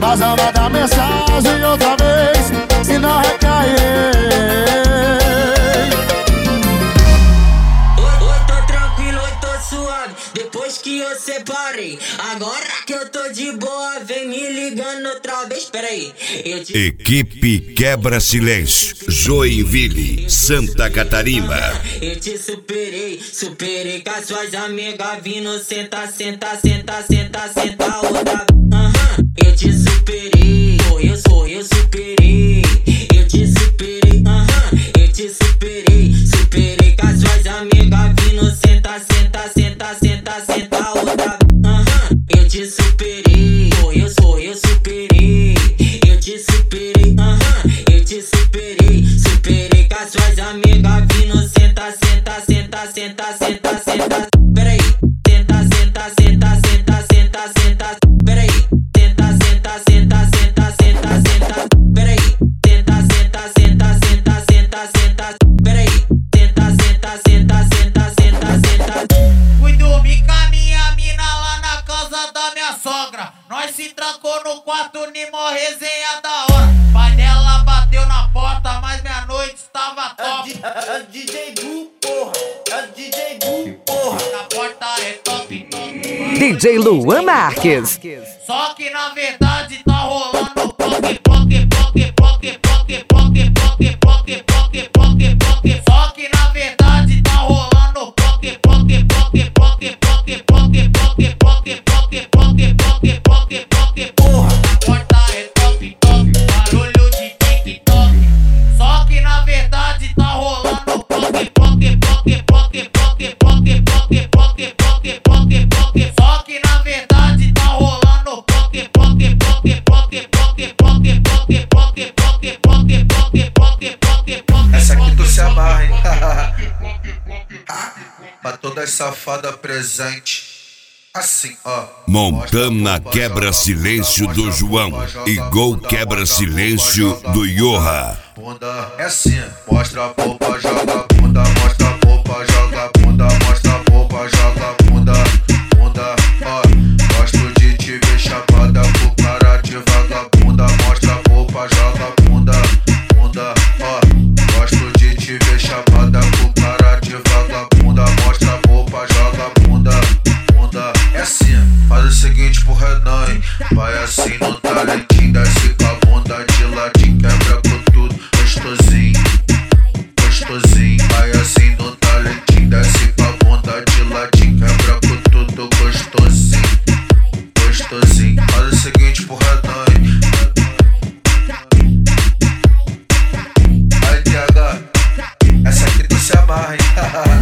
Vaza, manda mensagem outra vez, se não recair. Oi, tô tranquilo, oi, tô suave. Depois que eu separei, agora que eu tô de boa, vem me ligando outra vez. Peraí, Equipe Quebra Silêncio, Joinville, Santa Catarina. Eu te superei com as suas amigas vindo. Senta, senta, senta, senta, senta outra vez. Eu te superei, eu superei. Eu te superei, eu te superei com as suas amigas vindo. Senta, senta, senta, senta, senta outra vez. Eu te superei, eu superei. Eu te superei, eu te superei com as suas amigas vindo. Senta, senta, senta, senta, senta, senta. Peraí, senta, senta, senta, senta, senta, senta. Peraí, senta, senta, senta, senta, senta, senta. Peraí, senta, senta, senta, senta, senta, senta. Peraí, senta, senta, senta, senta, senta, senta. Fui dormir com a minha mina lá na casa da minha sogra. Nós se trancou no quarto, nimo resenha da hora. Pai dela bateu na porta, mas minha noite estava top. É DJ Gu, porra. É DJ Gu, porra. A porta é top. DJ Luan Marques. Só que na verdade tá rolando poque, poque, poque, poque, poque, poque, poque, poque, poque, poque, poque. Só que na verdade tá rolando poque, poque, poque, poque, poque, poque, poque, poque, poque, poque, poque, poque, poque. Porra, a porta é top, top. Barulho de TikTok. Só que na verdade tá rolando poque, poque, poque, poque, poque, poque, poque, poque, poque, poque, poque. Só que na verdade tá rolando poque, poque, poque, poque, poque, poque, poque, poque, poque, poque, poque, poque, poque, poque. Essa aqui tu se amarra, hein? Pra todas as safadas presentes. Assim, ó. Montana Quebra Silêncio do João e Gol Quebra Silêncio do Yoha. Bunda é assim, mostra a polpa, joga bunda, mostra a polpa, joga bunda, mostra a polpa, joga bunda, bunda, ó. Gosto de te ver chapada com cara de vagabunda, mostra a polpa, joga bunda, bunda, ó. Gosto de te ver chapada com cara de vagabunda, mostra a polpa, joga bunda, bunda. É assim, faz o seguinte pro Renan, hein? Vai assim no talentinho, desce com a bunda de ladinho, quebra com tudo, gostosinho, gostosinho. Vai assim no talentinho, desce com a bunda de ladinho, quebra com tudo, gostosinho, gostosinho. Faz o seguinte pro Renan, hein? Aí, TH, essa aqui tu se amarra, hein?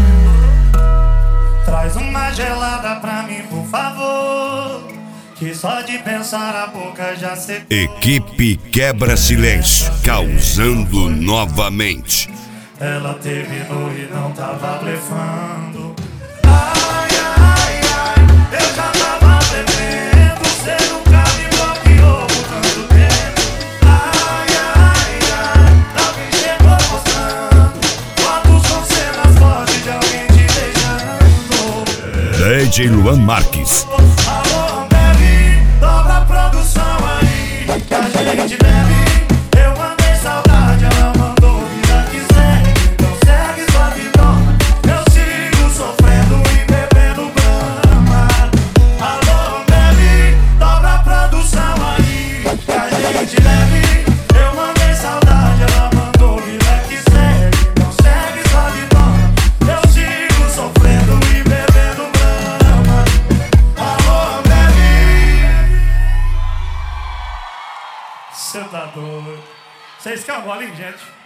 Traz uma gelada pra mim, por favor, que só de pensar a boca já secou. Equipe Quebra Silêncio, causando novamente. Ela terminou e não tava blefando. Ai, ai, ai, eu já tava bebendo. Cê nunca me bloqueou por tanto tempo. Ai, ai, ai, alguém chegou mostrando fotos com cenas fortes de alguém te beijando. DJ Luan Marques. Alô, bebe, dobra a produção aí, que a gente bebe. Eu mandei saudade, ela mandou vida que segue. Então segue sua vidona, eu sigo sofrendo e bebendo brama. Alô, bebe, dobra a produção aí, que a gente bebe. Eu mandei saudade, ela mandou vida que segue. Então segue sua vidona, eu sigo sofrendo e bebendo brama. Alô, bebe. Cê tá doido. Vocês querem um golinho, gente?